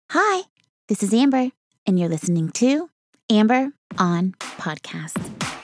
Hi, this is Amber, and you're listening to Amber on Podcast.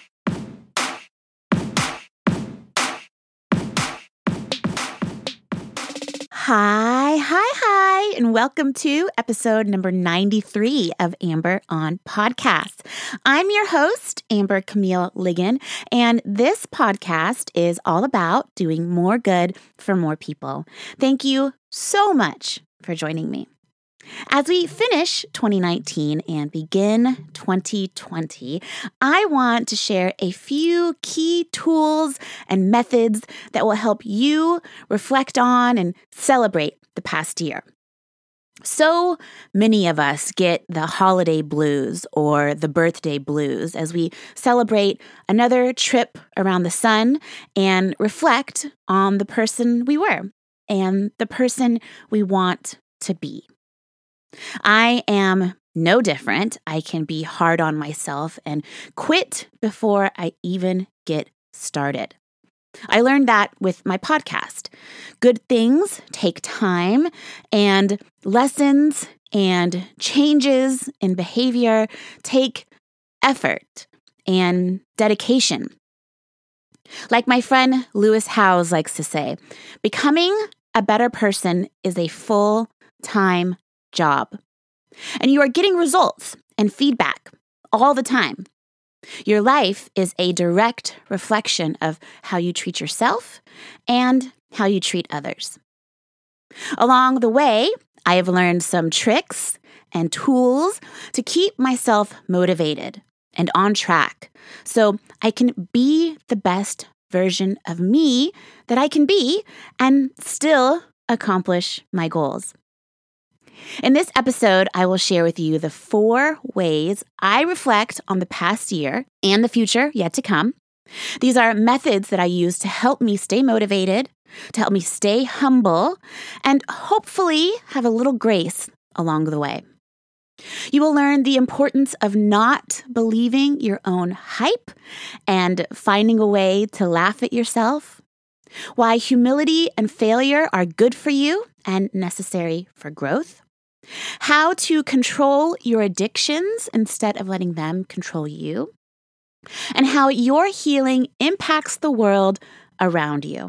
Hi, and welcome to episode number 93 of Amber on Podcast. I'm your host, Amber Camille Ligon, and this podcast is all about doing more good for more people. Thank you so much for joining me. As we finish 2019 and begin 2020, I want to share a few key tools and methods that will help you reflect on and celebrate the past year. So many of us get the holiday blues or the birthday blues as we celebrate another trip around the sun and reflect on the person we were and the person we want to be. I am no different. I can be hard on myself and quit before I even get started. I learned that with my podcast. Good things take time, and lessons and changes in behavior take effort and dedication. Like my friend Lewis Howes likes to say, becoming a better person is a full-time job. And you are getting results and feedback all the time. Your life is a direct reflection of how you treat yourself and how you treat others. Along the way, I have learned some tricks and tools to keep myself motivated and on track so I can be the best version of me that I can be and still accomplish my goals. In this episode, I will share with you the 4 ways I reflect on the past year and the future yet to come. These are methods that I use to help me stay motivated, to help me stay humble, and hopefully have a little grace along the way. You will learn the importance of not believing your own hype and finding a way to laugh at yourself, why humility and failure are good for you and necessary for growth, how to control your addictions instead of letting them control you, and how your healing impacts the world around you.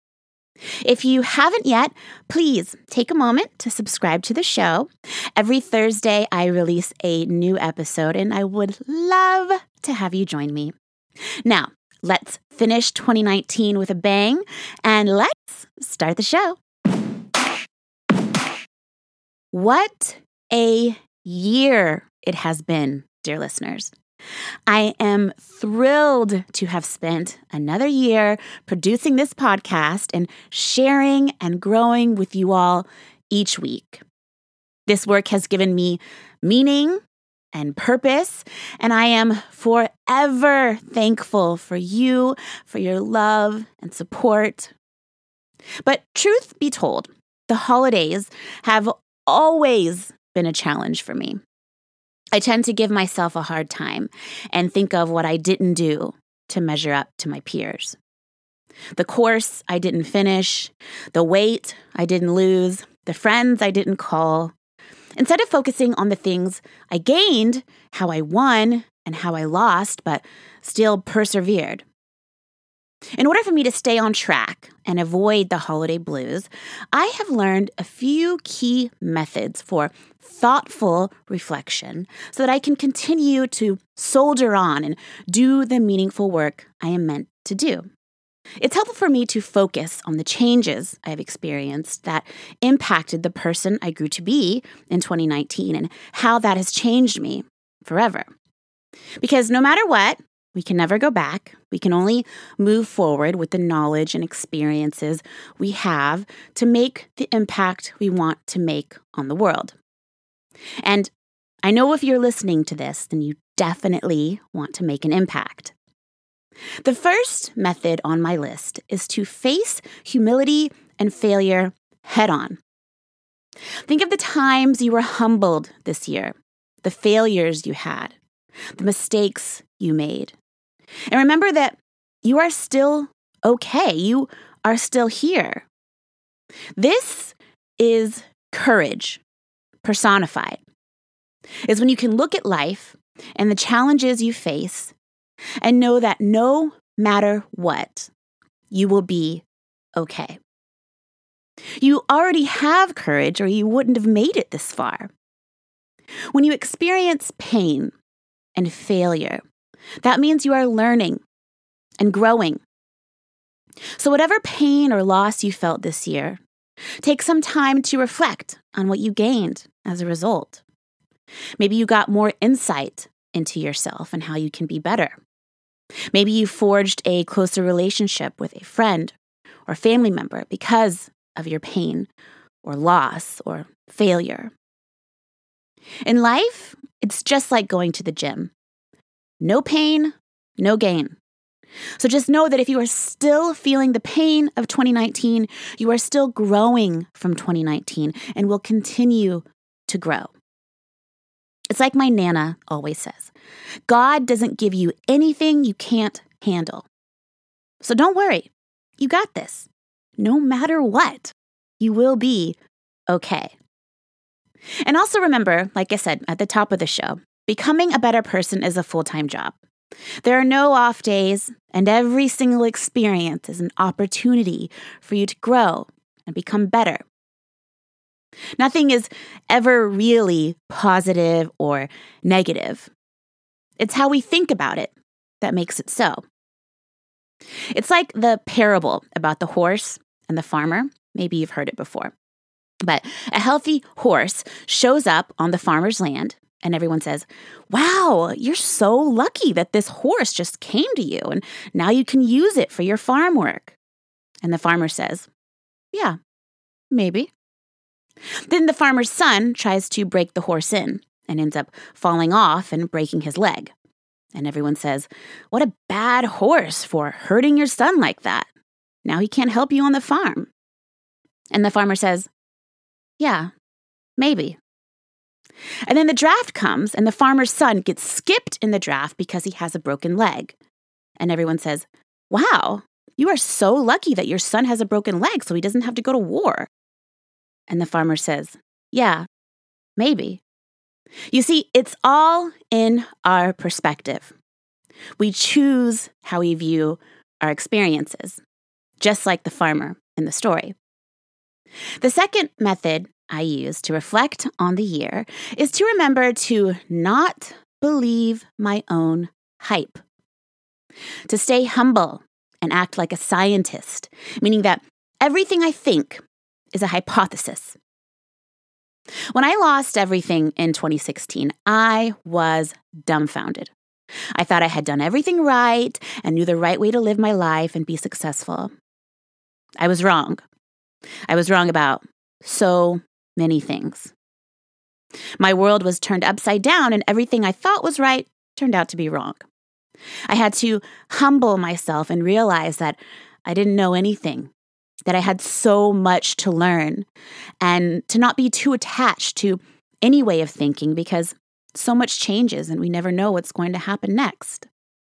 If you haven't yet, please take a moment to subscribe to the show. Every Thursday, I release a new episode, and I would love to have you join me. Now, let's finish 2019 with a bang, and let's start the show. What a year it has been, dear listeners. I am thrilled to have spent another year producing this podcast and sharing and growing with you all each week. This work has given me meaning and purpose, and I am forever thankful for you, for your love and support. But truth be told, the holidays have always been a challenge for me. I tend to give myself a hard time and think of what I didn't do to measure up to my peers. The course I didn't finish, the weight I didn't lose, the friends I didn't call. Instead of focusing on the things I gained, how I won and how I lost, but still persevered. In order for me to stay on track and avoid the holiday blues, I have learned a few key methods for thoughtful reflection so that I can continue to soldier on and do the meaningful work I am meant to do. It's helpful for me to focus on the changes I have experienced that impacted the person I grew to be in 2019 and how that has changed me forever. Because no matter what, we can never go back. We can only move forward with the knowledge and experiences we have to make the impact we want to make on the world. And I know if you're listening to this, then you definitely want to make an impact. The first method on my list is to face humility and failure head on. Think of the times you were humbled this year, the failures you had, the mistakes you made. And remember that you are still okay. You are still here. This is courage. personified, is when you can look at life and the challenges you face and know that no matter what, you will be okay. You already have courage or you wouldn't have made it this far. When you experience pain and failure, that means you are learning and growing. So whatever pain or loss you felt this year, take some time to reflect on what you gained as a result. Maybe you got more insight into yourself and how you can be better. Maybe you forged a closer relationship with a friend or family member because of your pain or loss or failure. In life, it's just like going to the gym. No pain, no gain. So just know that if you are still feeling the pain of 2019, you are still growing from 2019 and will continue to grow. It's like my Nana always says, God doesn't give you anything you can't handle. So don't worry, you got this. No matter what, you will be okay. And also remember, like I said at the top of the show, becoming a better person is a full-time job. There are no off days, and every single experience is an opportunity for you to grow and become better. Nothing is ever really positive or negative. It's how we think about it that makes it so. It's like the parable about the horse and the farmer. Maybe you've heard it before. But a healthy horse shows up on the farmer's land, and everyone says, "Wow, you're so lucky that this horse just came to you, and now you can use it for your farm work." And the farmer says, "Yeah, maybe." Then the farmer's son tries to break the horse in and ends up falling off and breaking his leg. And everyone says, "What a bad horse for hurting your son like that. Now he can't help you on the farm." And the farmer says, "Yeah, maybe." And then the draft comes and the farmer's son gets skipped in the draft because he has a broken leg. And everyone says, "Wow, you are so lucky that your son has a broken leg so he doesn't have to go to war." And the farmer says, "Yeah, maybe." You see, it's all in our perspective. We choose how we view our experiences, just like the farmer in the story. The second method I use to reflect on the year is to remember to not believe my own hype. To stay humble and act like a scientist, meaning that everything I think is a hypothesis. When I lost everything in 2016, I was dumbfounded. I thought I had done everything right and knew the right way to live my life and be successful. I was wrong. I was wrong about so many things. My world was turned upside down and everything I thought was right turned out to be wrong. I had to humble myself and realize that I didn't know anything, that I had so much to learn, and to not be too attached to any way of thinking because so much changes and we never know what's going to happen next.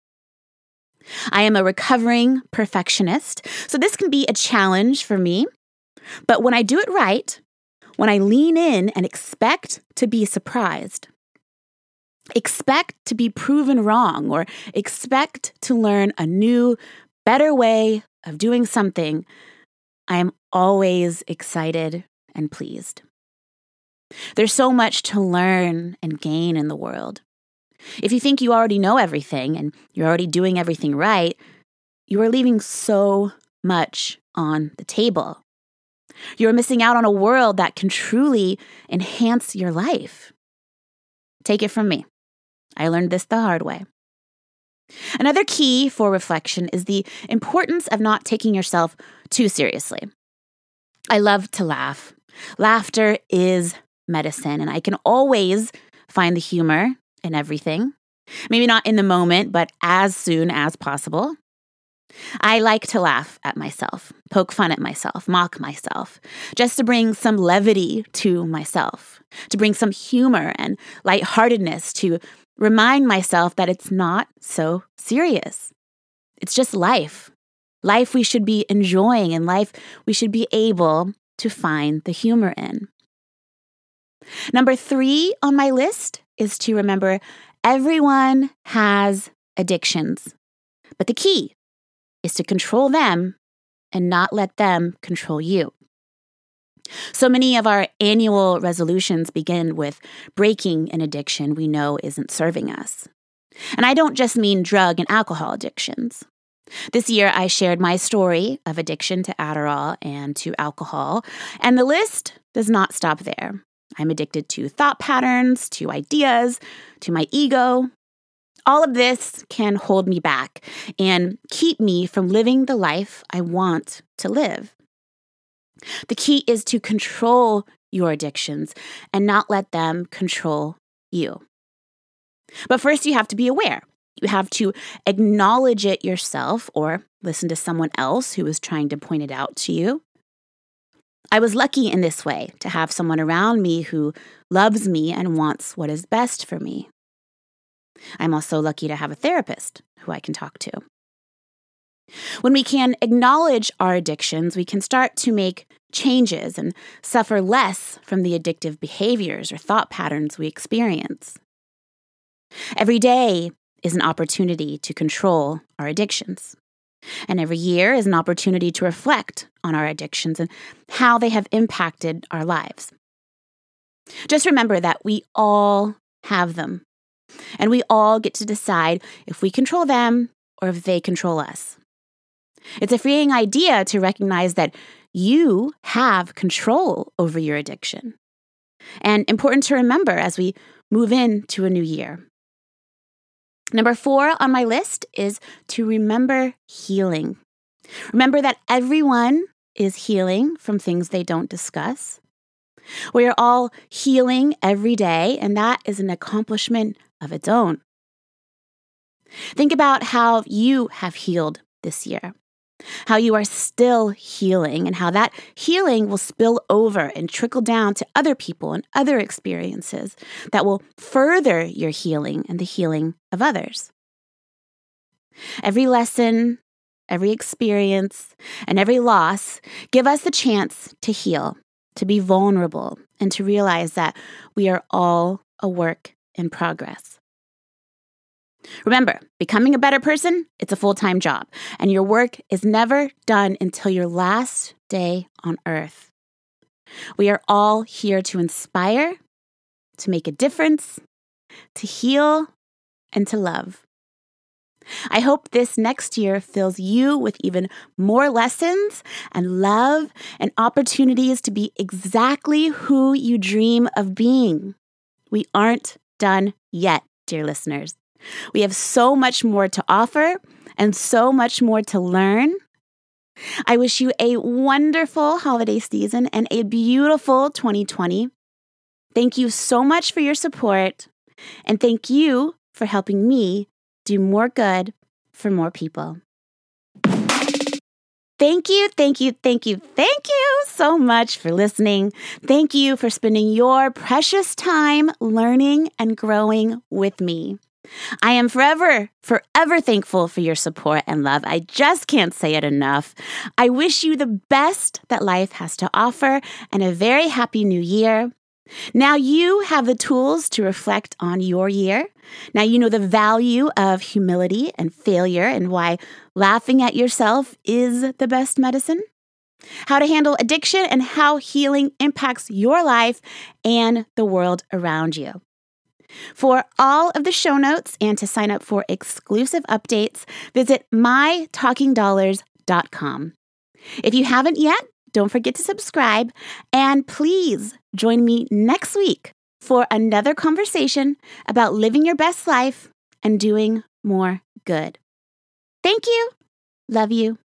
I am a recovering perfectionist, so this can be a challenge for me. But when I do it right, when I lean in and expect to be surprised, expect to be proven wrong, or expect to learn a new, better way of doing something, I am always excited and pleased. There's so much to learn and gain in the world. If you think you already know everything and you're already doing everything right, you are leaving so much on the table. You're missing out on a world that can truly enhance your life. Take it from me. I learned this the hard way. Another key for reflection is the importance of not taking yourself too seriously. I love to laugh. Laughter is medicine, and I can always find the humor in everything. Maybe not in the moment, but as soon as possible. I like to laugh at myself, poke fun at myself, mock myself, just to bring some levity to myself, to bring some humor and lightheartedness, to remind myself that it's not so serious. It's just life. Life we should be enjoying and life we should be able to find the humor in. Number 3 on my list is to remember everyone has addictions, but the key is to control them and not let them control you. So many of our annual resolutions begin with breaking an addiction we know isn't serving us. And I don't just mean drug and alcohol addictions. This year, I shared my story of addiction to Adderall and to alcohol, and the list does not stop there. I'm addicted to thought patterns, to ideas, to my ego. All of this can hold me back and keep me from living the life I want to live. The key is to control your addictions and not let them control you. But first, you have to be aware. You have to acknowledge it yourself or listen to someone else who is trying to point it out to you. I was lucky in this way to have someone around me who loves me and wants what is best for me. I'm also lucky to have a therapist who I can talk to. When we can acknowledge our addictions, we can start to make changes and suffer less from the addictive behaviors or thought patterns we experience. Every day is an opportunity to control our addictions. And every year is an opportunity to reflect on our addictions and how they have impacted our lives. Just remember that we all have them, and we all get to decide if we control them or if they control us. It's a freeing idea to recognize that you have control over your addiction, and important to remember as we move into a new year. Number 4 on my list is to remember healing. Remember that everyone is healing from things they don't discuss. We are all healing every day, and that is an accomplishment of its own. Think about how you have healed this year, how you are still healing, and how that healing will spill over and trickle down to other people and other experiences that will further your healing and the healing of others. Every lesson, every experience, and every loss give us the chance to heal, to be vulnerable, and to realize that we are all a work in progress. Remember, becoming a better person, it's a full-time job, and your work is never done until your last day on earth. We are all here to inspire, to make a difference, to heal, and to love. I hope this next year fills you with even more lessons and love and opportunities to be exactly who you dream of being. We aren't done yet, dear listeners. We have so much more to offer and so much more to learn. I wish you a wonderful holiday season and a beautiful 2020. Thank you so much for your support, and thank you for helping me do more good for more people. Thank you so much for listening. Thank you for spending your precious time learning and growing with me. I am forever thankful for your support and love. I just can't say it enough. I wish you the best that life has to offer and a very happy new year. Now you have the tools to reflect on your year. Now you know the value of humility and failure and why laughing at yourself is the best medicine. How to handle addiction and how healing impacts your life and the world around you. For all of the show notes and to sign up for exclusive updates, visit mytalkingdollars.com. If you haven't yet, don't forget to subscribe, and please join me next week for another conversation about living your best life and doing more good. Thank you. Love you.